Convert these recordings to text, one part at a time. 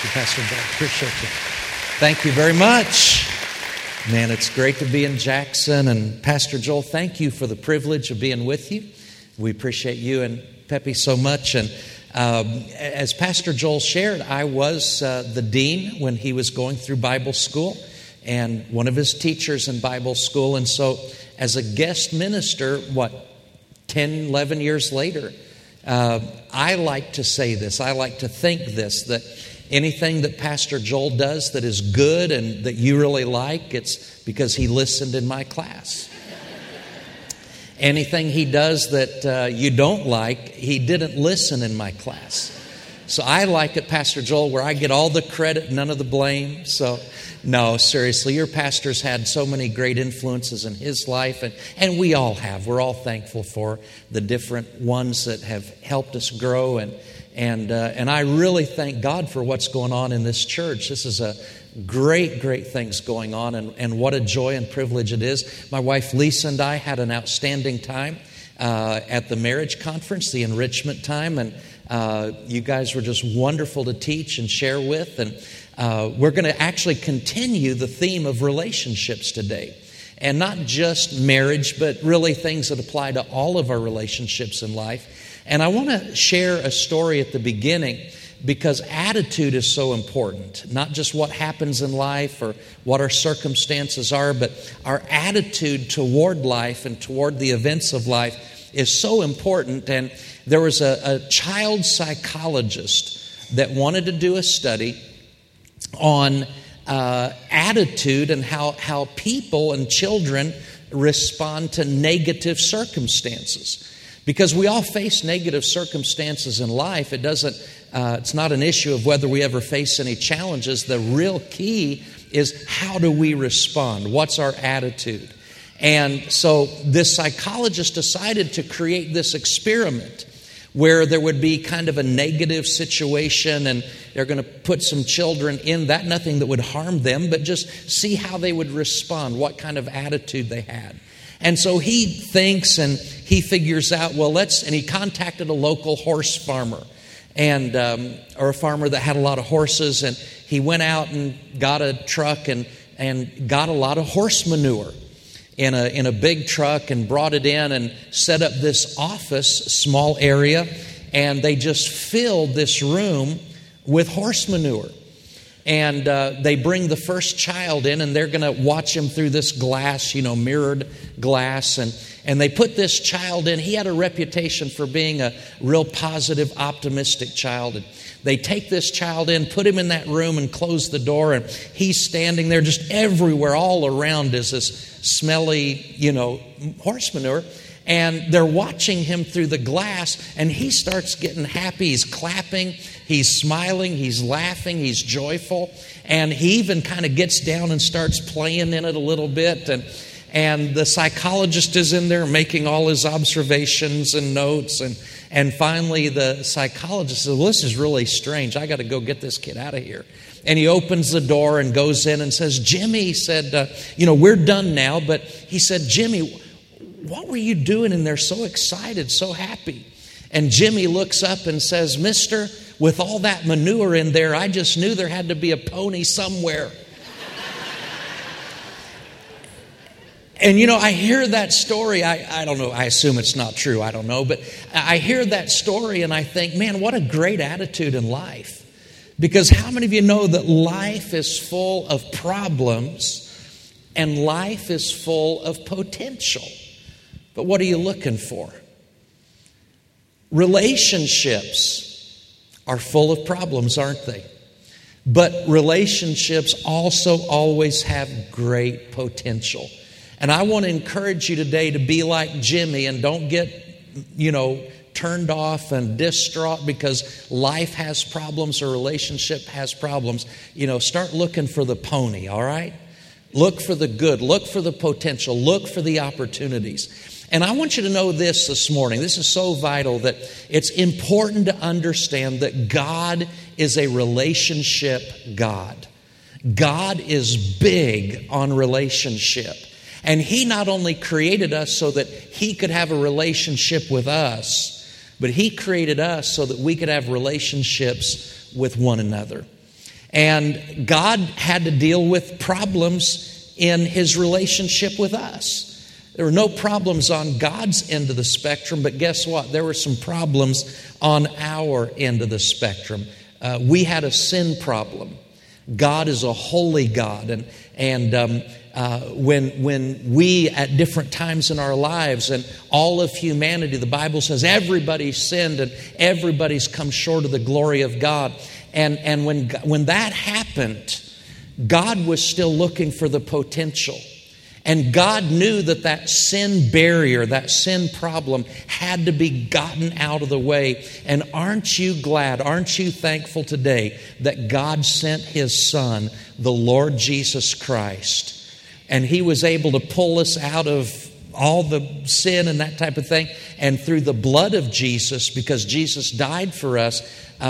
Thank you, Pastor Joel. Appreciate you. Thank you very much. Man, it's great to be in Jackson. And Pastor Joel, thank you for the privilege of being with you. We appreciate you and Pepe so much. And as Pastor Joel shared, I was the dean when he was going through Bible school and one of his teachers in Bible school. And so as a guest minister, 10, 11 years later, I like to say this, I like to think this, that anything that Pastor Joel does that is good and that you really like, it's because he listened in my class. Anything he does that you don't like, he didn't listen in my class. So I like it, Pastor Joel, where I get all the credit, none of the blame. So no, seriously, your pastor's had so many great influences in his life, and we all have. We're all thankful for the different ones that have helped us grow, and I really thank God for what's going on in this church. This is a great things going on, and what a joy and privilege it is. My wife Lisa and I had an outstanding time at the marriage conference, the enrichment time, and you guys were just wonderful to teach and share with, and we're going to actually continue the theme of relationships today. And not just marriage, but really things that apply to all of our relationships in life. And I want to share a story at the beginning because attitude is so important. Not just what happens in life or what our circumstances are, but our attitude toward life and toward the events of life is so important. And there was a child psychologist that wanted to do a study on attitude and how people and children respond to negative circumstances. Because we all face negative circumstances in life. It's not an issue of whether we ever face any challenges. The real key is how do we respond? What's our attitude? And so this psychologist decided to create this experiment where there would be kind of a negative situation and they're going to put some children in that, nothing that would harm them, but just see how they would respond, what kind of attitude they had. And so he thinks and he figures out, and he contacted a local horse farmer or a farmer that had a lot of horses, and he went out and got a truck and got a lot of horse manure in a big truck and brought it in and set up this office, small area, and they just filled this room with horse manure. And they bring the first child in, and they're going to watch him through this glass, mirrored glass. And they put this child in. He had a reputation for being a real positive, optimistic child. And they take this child in, put him in that room, and close the door. And he's standing there just everywhere, all around is this smelly, horse manure. And they're watching him through the glass, and he starts getting happy. He's clapping, he's smiling, he's laughing, he's joyful. And he even kind of gets down and starts playing in it a little bit. And the psychologist is in there making all his observations and notes. And finally the psychologist says, this is really strange. I got to go get this kid out of here. And he opens the door and goes in and says, Jimmy, he said, we're done now. But he said, Jimmy, what were you doing in there so excited, so happy? And Jimmy looks up and says, Mister, with all that manure in there, I just knew there had to be a pony somewhere. And I hear that story. I don't know. I assume it's not true. I don't know. But I hear that story and I think, man, what a great attitude in life. Because how many of you know that life is full of problems and life is full of potential? But what are you looking for? Relationships are full of problems, aren't they? But relationships also always have great potential. And I want to encourage you today to be like Jimmy and don't get, turned off and distraught because life has problems or relationship has problems. Start looking for the pony, all right? Look for the good. Look for the potential. Look for the opportunities. And I want you to know this morning. This is so vital that it's important to understand that God is a relationship God. God is big on relationship. And He not only created us so that He could have a relationship with us, but He created us so that we could have relationships with one another. And God had to deal with problems in his relationship with us. There were no problems on God's end of the spectrum, but guess what? There were some problems on our end of the spectrum. We had a sin problem. God is a holy God, and when we at different times in our lives and all of humanity, the Bible says everybody's sinned and everybody's come short of the glory of God. And when that happened, God was still looking for the potential. And God knew that sin barrier, that sin problem had to be gotten out of the way. And aren't you glad, aren't you thankful today that God sent his Son, the Lord Jesus Christ, and he was able to pull us out of all the sin and that type of thing. And through the blood of Jesus, because Jesus died for us,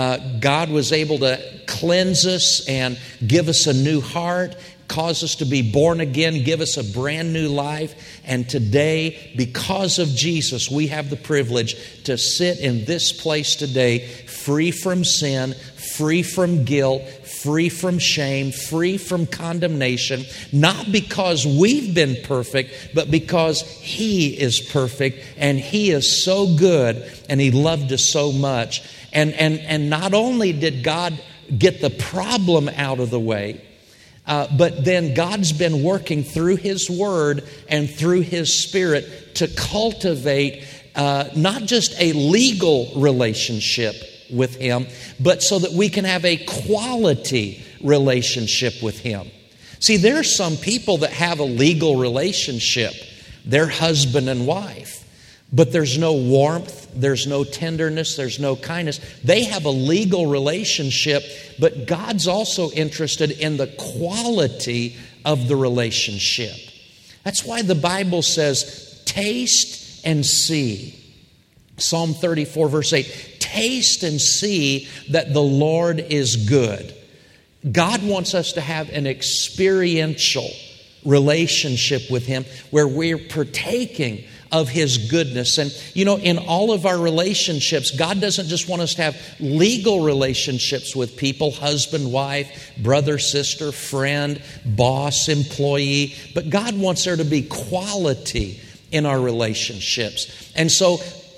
God was able to cleanse us and give us a new heart, cause us to be born again, give us a brand new life. And today, because of Jesus, we have the privilege to sit in this place today, free from sin, free from guilt, free from shame, free from condemnation, not because we've been perfect, but because he is perfect and he is so good and he loved us so much. And not only did God get the problem out of the way, but then God's been working through his word and through his spirit to cultivate not just a legal relationship with him, but so that we can have a quality relationship with him. See, there are some people that have a legal relationship. They're husband and wife. But there's no warmth, there's no tenderness, there's no kindness. They have a legal relationship, but God's also interested in the quality of the relationship. That's why the Bible says, taste and see. Psalm 34, verse 8, taste and see that the Lord is good. God wants us to have an experiential relationship with him where we're partaking of his goodness. And you know, in all of our relationships, God doesn't just want us to have legal relationships with people, husband, wife, brother, sister, friend, boss, employee, but God wants there to be quality in our relationships. And so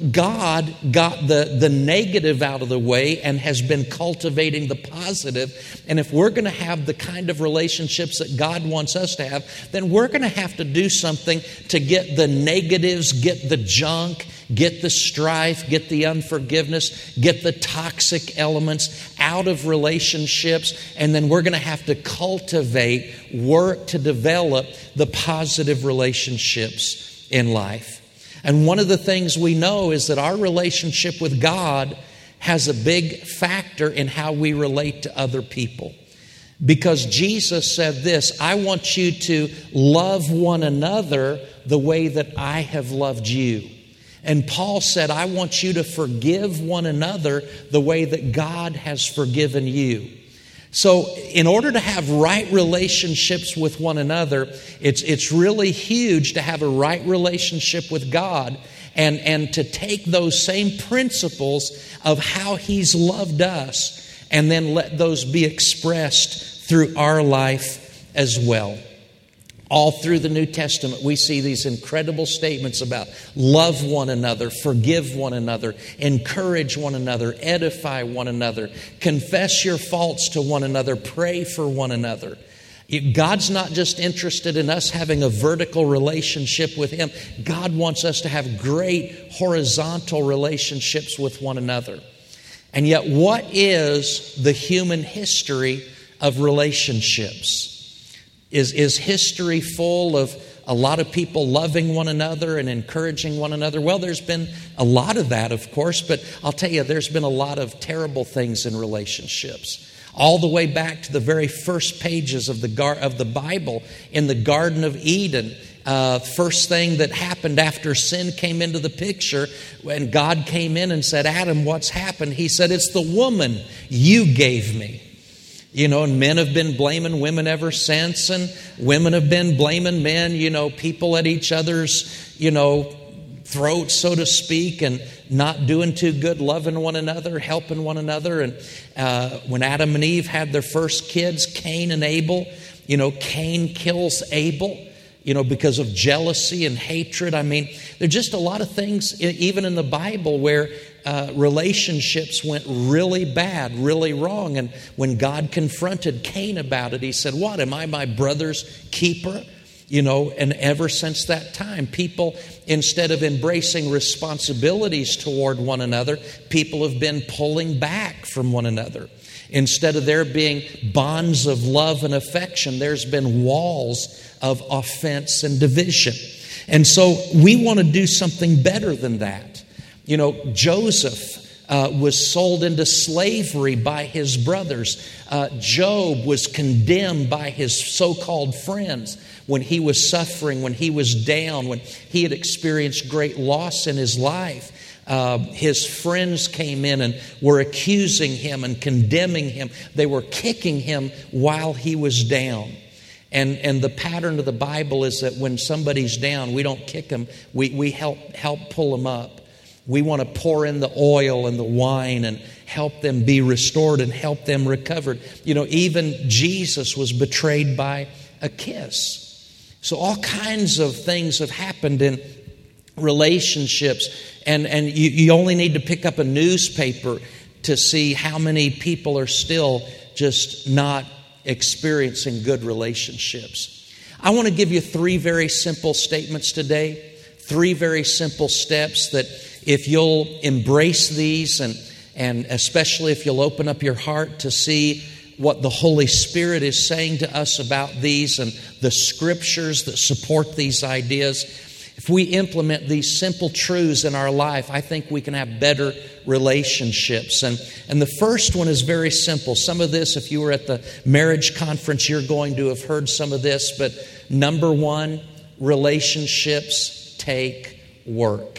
God got the negative out of the way and has been cultivating the positive. And if we're going to have the kind of relationships that God wants us to have, then we're going to have to do something to get the negatives, get the junk, get the strife, get the unforgiveness, get the toxic elements out of relationships. And then we're going to have to cultivate, work to develop the positive relationships in life. And one of the things we know is that our relationship with God has a big factor in how we relate to other people. Because Jesus said this, I want you to love one another the way that I have loved you. And Paul said, I want you to forgive one another the way that God has forgiven you. So in order to have right relationships with one another, it's really huge to have a right relationship with God and to take those same principles of how he's loved us and then let those be expressed through our life as well. All through the New Testament, we see these incredible statements about love one another, forgive one another, encourage one another, edify one another, confess your faults to one another, pray for one another. God's not just interested in us having a vertical relationship with him. God wants us to have great horizontal relationships with one another. And yet, what is the human history of relationships? Is history full of a lot of people loving one another and encouraging one another? Well, there's been a lot of that, of course, but I'll tell you, there's been a lot of terrible things in relationships. All the way back to the very first pages of the Bible in the Garden of Eden. First thing that happened after sin came into the picture, when God came in and said, Adam, what's happened? He said, it's the woman you gave me. You know, and men have been blaming women ever since, and women have been blaming men, you know, people at each other's, you know, throat, so to speak, and not doing too good, loving one another, helping one another. And when Adam and Eve had their first kids, Cain and Abel, Cain kills Abel, because of jealousy and hatred. I mean, there's just a lot of things, even in the Bible, where relationships went really bad, really wrong. And when God confronted Cain about it, he said, "What, am I my brother's keeper?" And ever since that time, people, instead of embracing responsibilities toward one another, people have been pulling back from one another. Instead of there being bonds of love and affection, there's been walls of offense and division. And so we want to do something better than that. Joseph was sold into slavery by his brothers. Job was condemned by his so-called friends when he was suffering, when he was down, when he had experienced great loss in his life. His friends came in and were accusing him and condemning him. They were kicking him while he was down. And the pattern of the Bible is that when somebody's down, we don't kick them. We help pull them up. We want to pour in the oil and the wine and help them be restored and help them recover. Even Jesus was betrayed by a kiss. So all kinds of things have happened in relationships. And you only need to pick up a newspaper to see how many people are still just not experiencing good relationships. I want to give you 3 very simple statements today. 3 very simple steps that if you'll embrace these and especially if you'll open up your heart to see what the Holy Spirit is saying to us about these and the scriptures that support these ideas, if we implement these simple truths in our life, I think we can have better relationships. And the first one is very simple. Some of this, if you were at the marriage conference, you're going to have heard some of this. But number 1, relationships take work.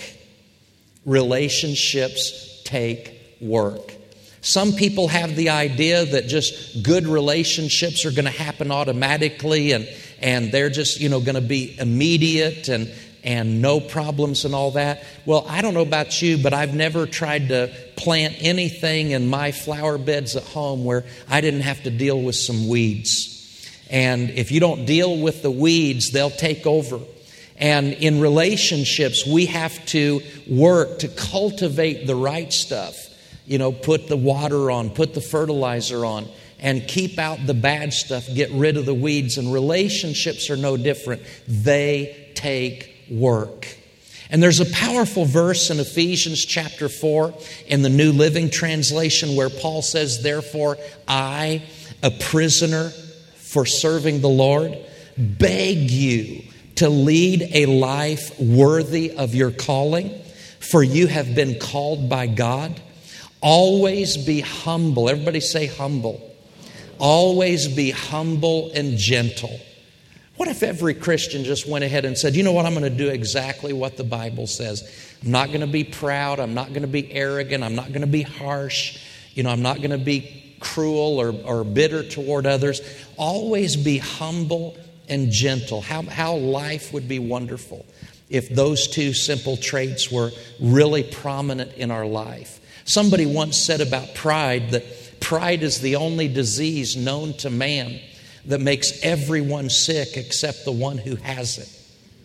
Relationships take work. Some people have the idea that just good relationships are going to happen automatically and they're just, going to be immediate and no problems and all that. Well, I don't know about you, but I've never tried to plant anything in my flower beds at home where I didn't have to deal with some weeds. And if you don't deal with the weeds, they'll take over. And in relationships, we have to work to cultivate the right stuff. Put the water on, put the fertilizer on, and keep out the bad stuff, get rid of the weeds. And relationships are no different. They take work. And there's a powerful verse in Ephesians chapter 4 in the New Living Translation where Paul says, "Therefore, I, a prisoner for serving the Lord, beg you to lead a life worthy of your calling, for you have been called by God. Always be humble." Everybody say humble. Always be humble and gentle. What if every Christian just went ahead and said, "You know what, I'm going to do exactly what the Bible says. I'm not going to be proud. I'm not going to be arrogant. I'm not going to be harsh. I'm not going to be cruel or bitter toward others. Always be humble and gentle." How life would be wonderful if those 2 simple traits were really prominent in our life. Somebody once said about pride that pride is the only disease known to man that makes everyone sick except the one who has it.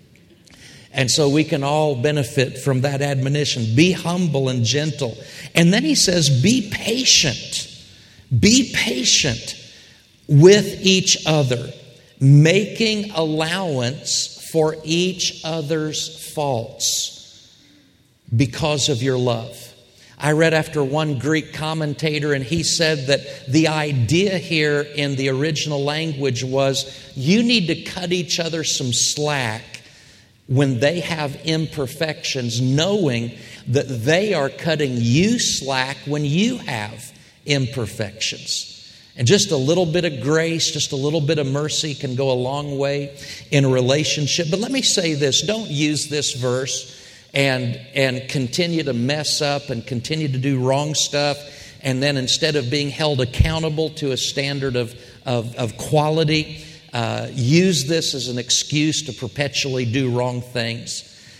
And so we can all benefit from that admonition. Be humble and gentle. And then he says, be patient. Be patient with each other, making allowance for each other's faults because of your love. I read after one Greek commentator, and he said that the idea here in the original language was you need to cut each other some slack when they have imperfections, knowing that they are cutting you slack when you have imperfections. And just a little bit of grace, just a little bit of mercy can go a long way in a relationship. But let me say this, don't use this verse and continue to mess up and continue to do wrong stuff, and then instead of being held accountable to a standard of quality, use this as an excuse to perpetually do wrong things.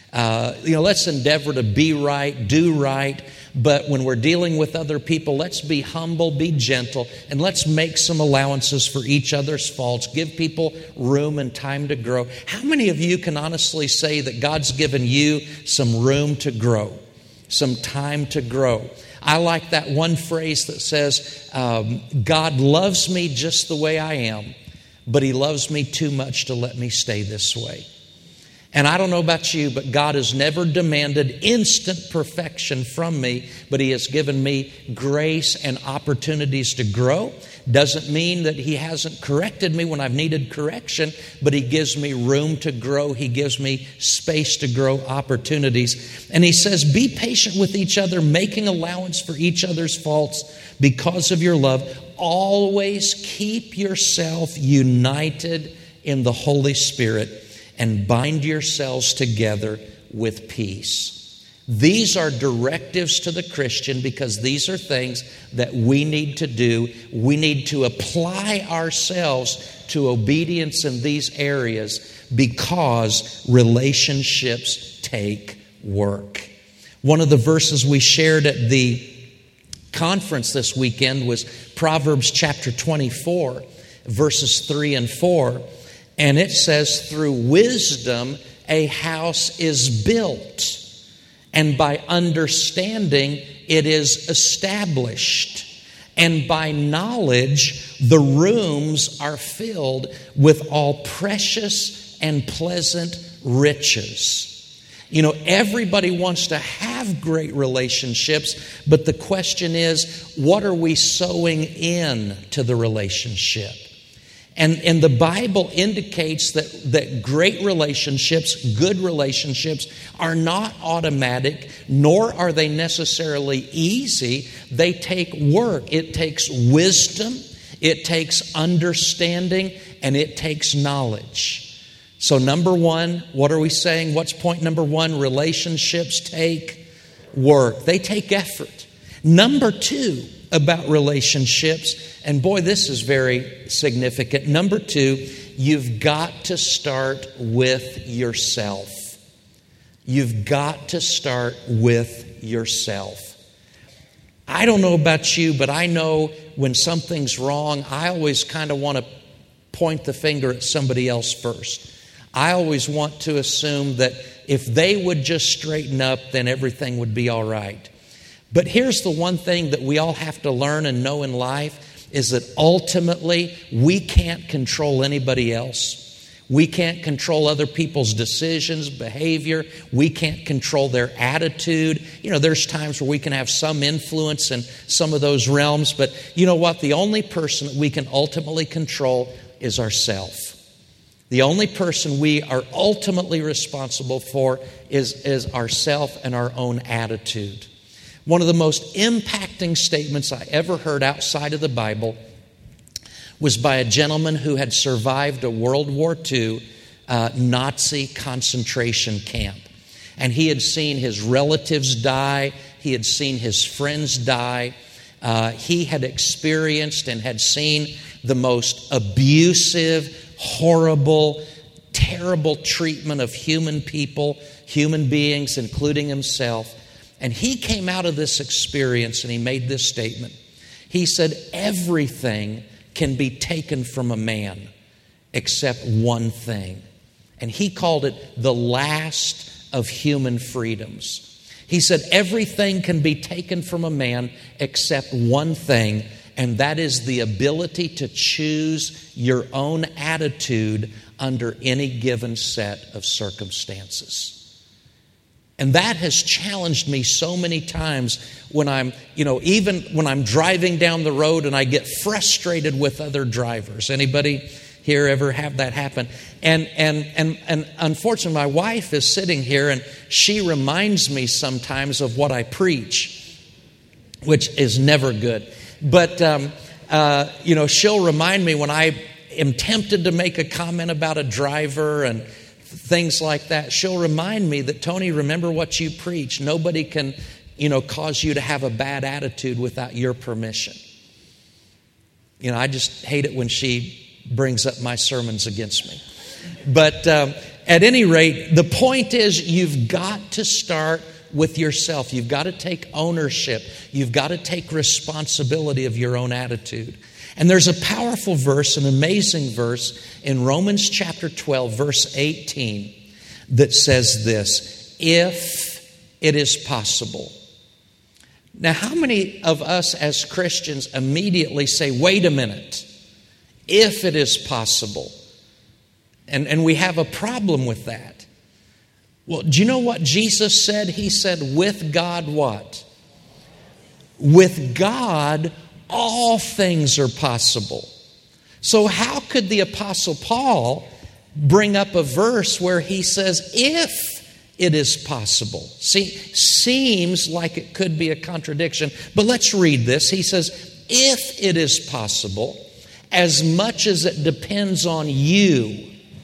Let's endeavor to be right, do right. But when we're dealing with other people, let's be humble, be gentle, and let's make some allowances for each other's faults. Give people room and time to grow. How many of you can honestly say that God's given you some room to grow, some time to grow? I like that one phrase that says, God loves me just the way I am, but He loves me too much to let me stay this way. And I don't know about you, but God has never demanded instant perfection from me, but He has given me grace and opportunities to grow. Doesn't mean that He hasn't corrected me when I've needed correction, but He gives me room to grow. He gives me space to grow, opportunities. And He says, be patient with each other, making allowance for each other's faults because of your love. Always keep yourself united in the Holy Spirit, and bind yourselves together with peace. These are directives to the Christian because these are things that we need to do. We need to apply ourselves to obedience in these areas because relationships take work. One of the verses we shared at the conference this weekend was Proverbs chapter 24, verses 3 and 4. And it says, through wisdom a house is built, and by understanding it is established. And by knowledge the rooms are filled with all precious and pleasant riches. Everybody wants to have great relationships, but the question is, what are we sowing in to the relationship? And the Bible indicates that great relationships, good relationships, are not automatic, nor are they necessarily easy. They take work. It takes wisdom, it takes understanding, and it takes knowledge. So number one, what are we saying? What's point number one? Relationships take work. They take effort. Number two about relationships, and boy, this is very significant. Number two, you've got to start with yourself. You've got to start with yourself. I don't know about you, but I know when something's wrong, I always kind of want to point the finger at somebody else first. I always want to assume that if they would just straighten up, then everything would be all right. But here's the one thing that we all have to learn and know in life is that ultimately we can't control anybody else. We can't control other people's decisions, behavior. We can't control their attitude. There's times where we can have some influence in some of those realms, but you know what? The only person that we can ultimately control is ourselves. The only person we are ultimately responsible for is ourselves and our own attitude. One of the most impacting statements I ever heard outside of the Bible was by a gentleman who had survived a World War II Nazi concentration camp. And he had seen his relatives die. He had seen his friends die. He had experienced and had seen the most abusive, horrible, terrible treatment of human people, human beings, including himself. And he came out of this experience and he made this statement. He said, everything can be taken from a man except one thing. And he called it the last of human freedoms. He said, everything can be taken from a man except one thing, and that is the ability to choose your own attitude under any given set of circumstances. And that has challenged me so many times when I'm, even when I'm driving down the road and I get frustrated with other drivers. Anybody here ever have that happen? And unfortunately, my wife is sitting here and she reminds me sometimes of what I preach, which is never good. But, she'll remind me when I am tempted to make a comment about a driver and things like that. She'll remind me that, Tony, remember what you preach. Nobody can, cause you to have a bad attitude without your permission. I just hate it when she brings up my sermons against me. But At any rate, the point is you've got to start with yourself. You've got to take ownership. You've got to take responsibility of your own attitude. And there's a powerful verse, an amazing verse in Romans chapter 12, verse 18, that says this: if it is possible. Now, how many of us as Christians immediately say, wait a minute, if it is possible? And we have a problem with that. Well, do you know what Jesus said? He said, with God what? With God, all things are possible. So how could the Apostle Paul bring up a verse where he says, if it is possible? See, seems like it could be a contradiction, but let's read this. He says, if it is possible, as much as it depends on you,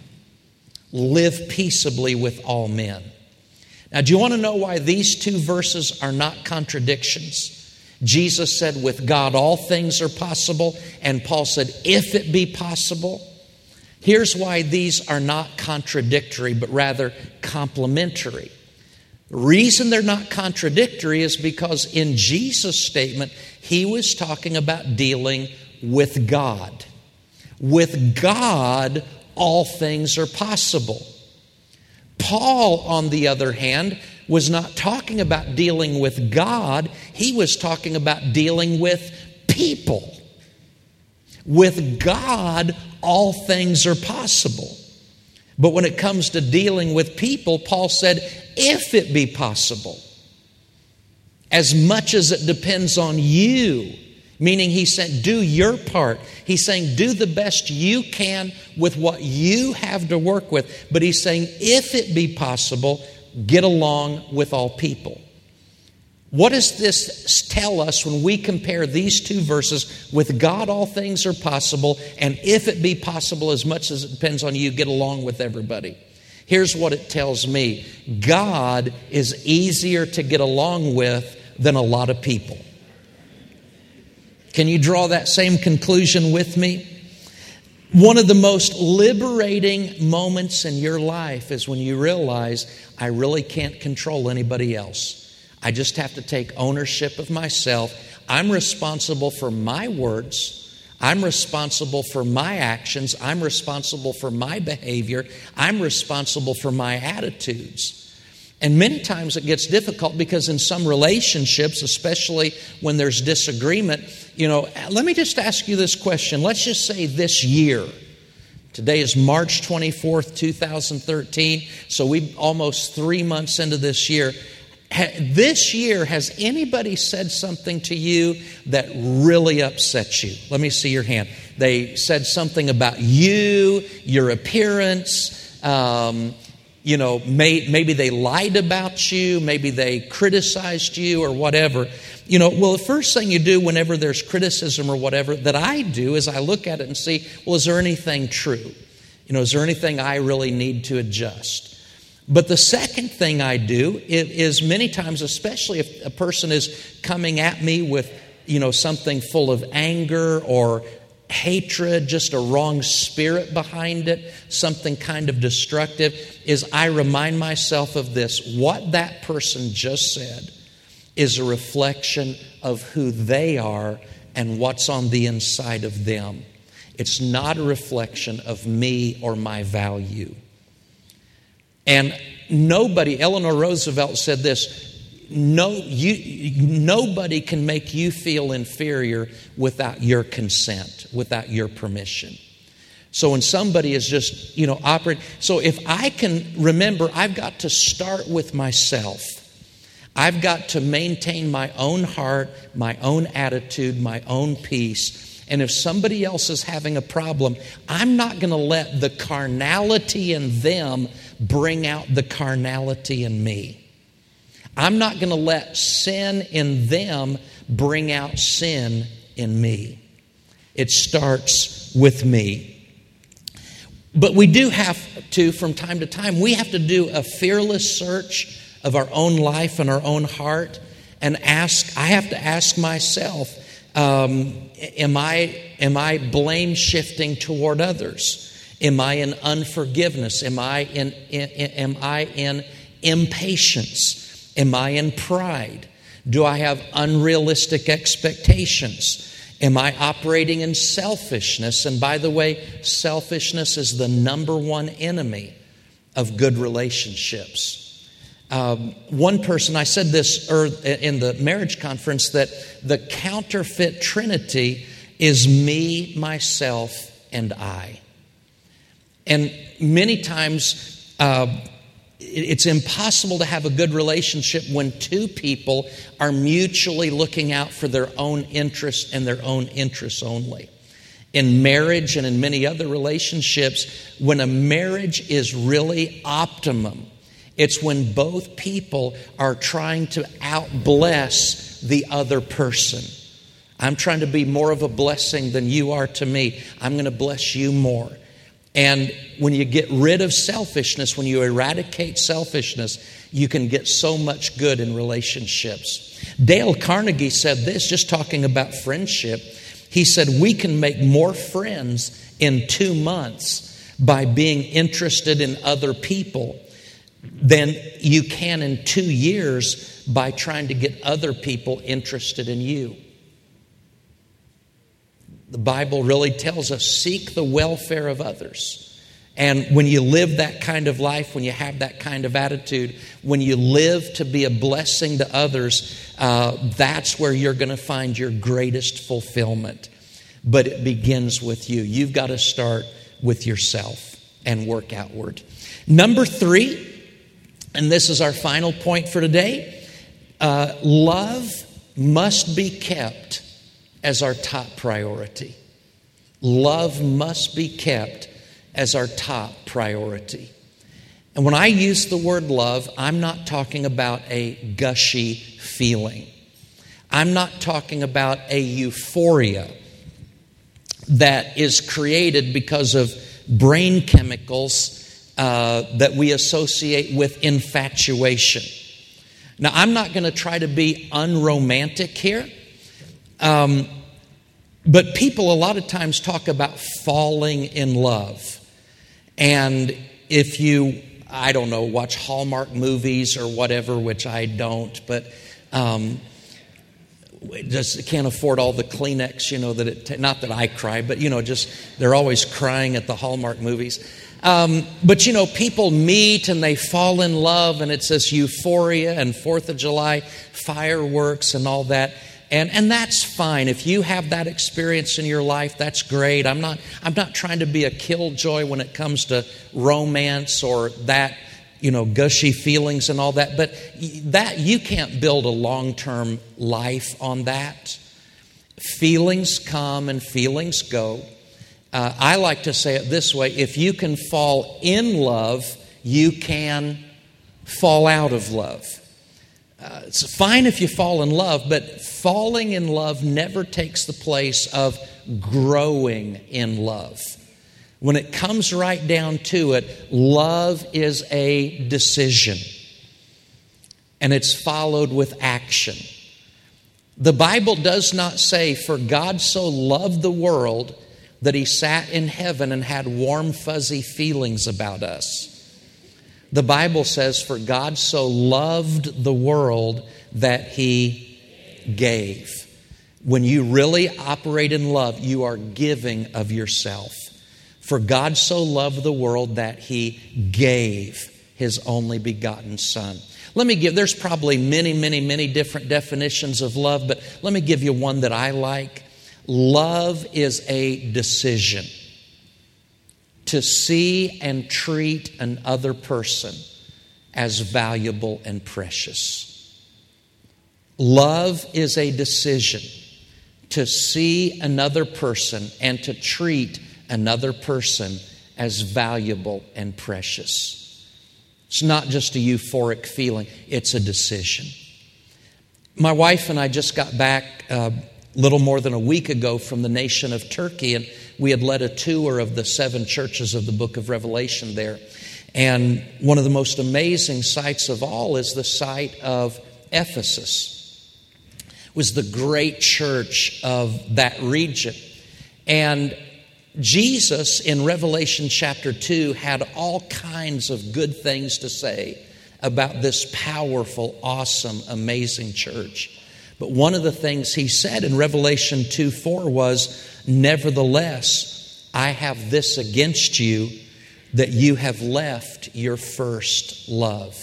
live peaceably with all men. Now, do you want to know why these two verses are not contradictions? Jesus said, with God all things are possible, and Paul said, if it be possible. Here's why these are not contradictory, but rather complementary. The reason they're not contradictory is because in Jesus' statement, he was talking about dealing with God. With God, all things are possible. Paul, on the other hand, was not talking about dealing with God. He was talking about dealing with people. With God, all things are possible. But when it comes to dealing with people, Paul said, if it be possible, as much as it depends on you, meaning he said, do your part. He's saying, do the best you can with what you have to work with. But he's saying, if it be possible, get along with all people. What does this tell us when we compare these two verses? With God, all things are possible, and if it be possible, as much as it depends on you, get along with everybody. Here's what it tells me. God is easier to get along with than a lot of people. Can you draw that same conclusion with me? One of the most liberating moments in your life is when you realize, I really can't control anybody else. I just have to take ownership of myself. I'm responsible for my words. I'm responsible for my actions. I'm responsible for my behavior. I'm responsible for my attitudes. And many times it gets difficult because in some relationships, especially when there's disagreement, let me just ask you this question. Let's just say this year. Today is March 24th, 2013. So we're almost 3 months into this year. This year, has anybody said something to you that really upset you? Let me see your hand. They said something about you, your appearance, maybe they lied about you, maybe they criticized you or whatever. Well, the first thing you do whenever there's criticism or whatever that I do is I look at it and see, well, is there anything true? Is there anything I really need to adjust? But the second thing I do is many times, especially if a person is coming at me with, something full of anger or hatred, just a wrong spirit behind it, something kind of destructive, is I remind myself of this. What that person just said is a reflection of who they are and what's on the inside of them. It's not a reflection of me or my value. And Eleanor Roosevelt said this, nobody can make you feel inferior without your consent, without your permission. So when somebody is just, operating, so if I can remember, I've got to start with myself. I've got to maintain my own heart, my own attitude, my own peace. And if somebody else is having a problem, I'm not going to let the carnality in them bring out the carnality in me. I'm not going to let sin in them bring out sin in me. It starts with me. But we do have to, from time to time, we have to do a fearless search of our own life and our own heart and I have to ask myself, am I blame shifting toward others? Am I in unforgiveness? Am I in impatience? Am I in pride? Do I have unrealistic expectations? Am I operating in selfishness? And by the way, selfishness is the number one enemy of good relationships. One person, I said this in the marriage conference, that the counterfeit trinity is me, myself, and I. And many times, it's impossible to have a good relationship when two people are mutually looking out for their own interests and their own interests only. In marriage and in many other relationships, when a marriage is really optimum, it's when both people are trying to outbless the other person. I'm trying to be more of a blessing than you are to me. I'm going to bless you more. And when you get rid of selfishness, when you eradicate selfishness, you can get so much good in relationships. Dale Carnegie said this, just talking about friendship. He said, we can make more friends in 2 months by being interested in other people than you can in 2 years by trying to get other people interested in you. The Bible really tells us, seek the welfare of others. And when you live that kind of life, when you have that kind of attitude, when you live to be a blessing to others, that's where you're going to find your greatest fulfillment. But it begins with you. You've got to start with yourself and work outward. Number 3, and this is our final point for today, love must be kept as our top priority. Love must be kept as our top priority. And when I use the word love, I'm not talking about a gushy feeling. I'm not talking about a euphoria that is created because of brain chemicals that we associate with infatuation. Now, I'm not going to try to be unromantic here. But people a lot of times talk about falling in love. And if you, I don't know, watch Hallmark movies or whatever, which I don't, but just can't afford all the Kleenex, not that I cry, but, just they're always crying at the Hallmark movies. But, people meet and they fall in love, and it's this euphoria and 4th of July fireworks and all that. And that's fine. If you have that experience in your life, that's great. I'm not trying to be a killjoy when it comes to romance or that, gushy feelings and all that. But that you can't build a long-term life on that. Feelings come and feelings go. I like to say it this way: if you can fall in love, you can fall out of love. It's fine if you fall in love, but falling in love never takes the place of growing in love. When it comes right down to it, love is a decision, and it's followed with action. The Bible does not say, for God so loved the world that He sat in heaven and had warm, fuzzy feelings about us. The Bible says, for God so loved the world that He gave. When you really operate in love, you are giving of yourself. For God so loved the world that He gave His only begotten Son. There's probably many different definitions of love, but let me give you one that I like. Love is a decision to see and treat another person as valuable and precious. Love is a decision to see another person and to treat another person as valuable and precious. It's not just a euphoric feeling, it's a decision. My wife and I just got back little more than a week ago from the nation of Turkey, and we had led a tour of the 7 churches of the book of Revelation there. And one of the most amazing sights of all is the site of Ephesus. It was the great church of that region. And Jesus in Revelation chapter 2 had all kinds of good things to say about this powerful, awesome, amazing church. But one of the things he said in Revelation 2:4 was, "Nevertheless, I have this against you, that you have left your first love."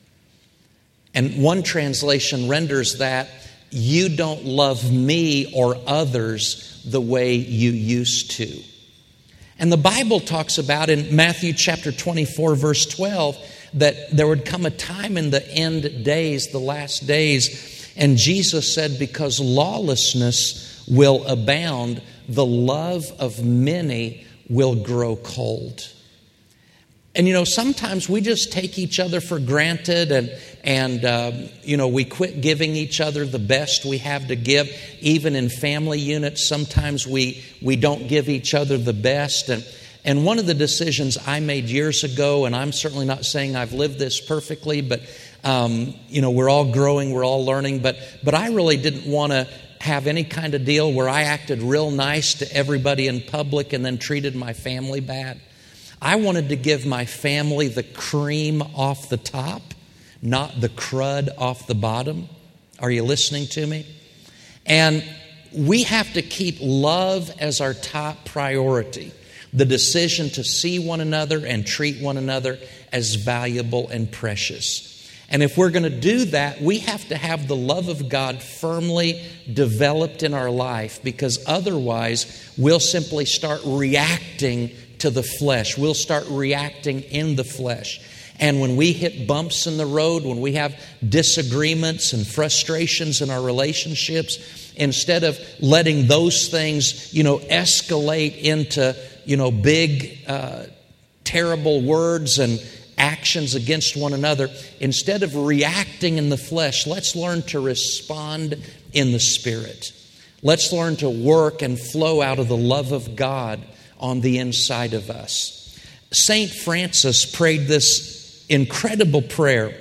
And one translation renders that, "You don't love me or others the way you used to." And the Bible talks about in Matthew chapter 24, verse 12, that there would come a time in the end days, the last days, and Jesus said, because lawlessness will abound, the love of many will grow cold. And sometimes we just take each other for granted and we quit giving each other the best we have to give. Even in family units, sometimes we don't give each other the best. And one of the decisions I made years ago, and I'm certainly not saying I've lived this perfectly, but we're all growing, we're all learning, but I really didn't want to have any kind of deal where I acted real nice to everybody in public and then treated my family bad. I wanted to give my family the cream off the top, not the crud off the bottom. Are you listening to me? And we have to keep love as our top priority. The decision to see one another and treat one another as valuable and precious. And if we're going to do that, we have to have the love of God firmly developed in our life, because otherwise we'll simply start reacting to the flesh. We'll start reacting in the flesh. And when we hit bumps in the road, when we have disagreements and frustrations in our relationships, instead of letting those things, escalate into, big, terrible words and actions against one another, instead of reacting in the flesh, let's learn to respond in the Spirit. Let's learn to work and flow out of the love of God on the inside of us. St. Francis prayed this incredible prayer.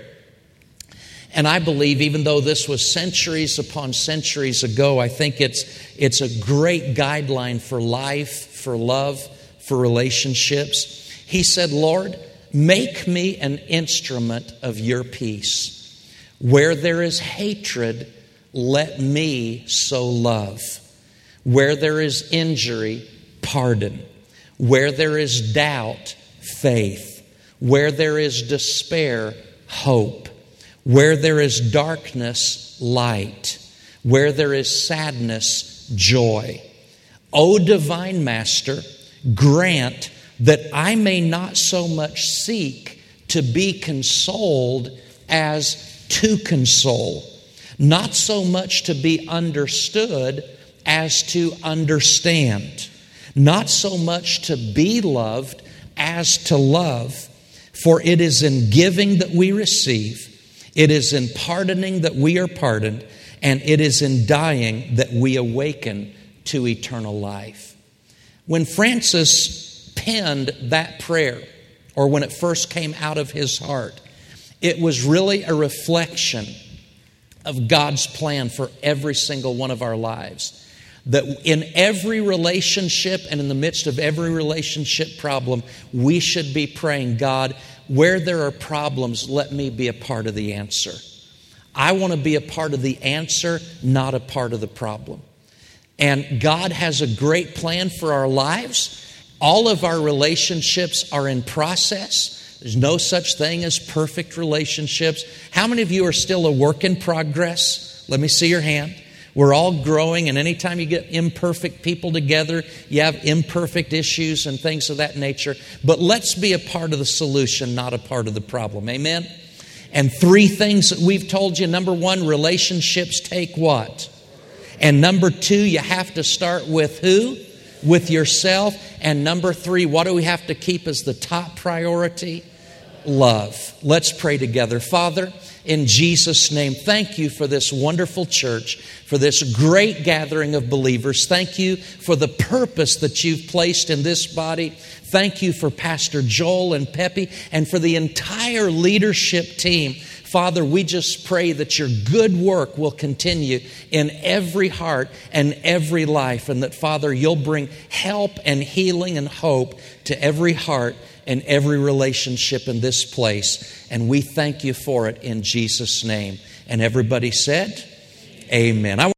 And I believe, even though this was centuries upon centuries ago, I think it's a great guideline for life, for love, for relationships. He said, "Lord, make me an instrument of your peace. Where there is hatred, let me sow love. Where there is injury, pardon. Where there is doubt, faith. Where there is despair, hope. Where there is darkness, light. Where there is sadness, joy. O divine Master, grant that I may not so much seek to be consoled as to console, not so much to be understood as to understand, not so much to be loved as to love. For it is in giving that we receive, it is in pardoning that we are pardoned, and it is in dying that we awaken to eternal life." When Francis penned that prayer, or when it first came out of his heart, it was really a reflection of God's plan for every single one of our lives. That in every relationship and in the midst of every relationship problem, we should be praying, God, where there are problems, let me be a part of the answer. I want to be a part of the answer, not a part of the problem. And God has a great plan for our lives. All of our relationships are in process. There's no such thing as perfect relationships. How many of you are still a work in progress? Let me see your hand. We're all growing, and anytime you get imperfect people together, you have imperfect issues and things of that nature. But let's be a part of the solution, not a part of the problem. Amen? And 3 things that we've told you. Number 1, relationships take what? And number 2, you have to start with who? With yourself. And number 3, what do we have to keep as the top priority? Love. Let's pray together. Father, in Jesus' name, thank you for this wonderful church, for this great gathering of believers. Thank you for the purpose that you've placed in this body. Thank you for Pastor Joel and Peppy and for the entire leadership team. Father, we just pray that your good work will continue in every heart and every life, and that, Father, you'll bring help and healing and hope to every heart and every relationship in this place. And we thank you for it in Jesus' name. And everybody said, amen.